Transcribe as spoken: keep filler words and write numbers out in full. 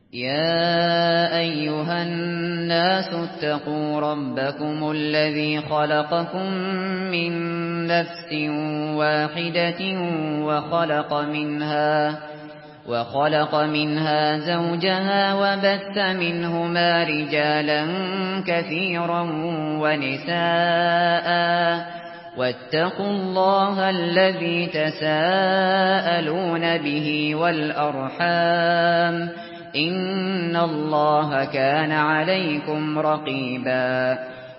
يا أيها الناس اتقوا ربكم الذي خلقكم من نفس واحدة وخلق منها وخلق منها زوجها وبث منهما رجالا كثيرا ونساء واتقوا الله الذي تساءلون به والأرحام إن الله كان عليكم رقيبا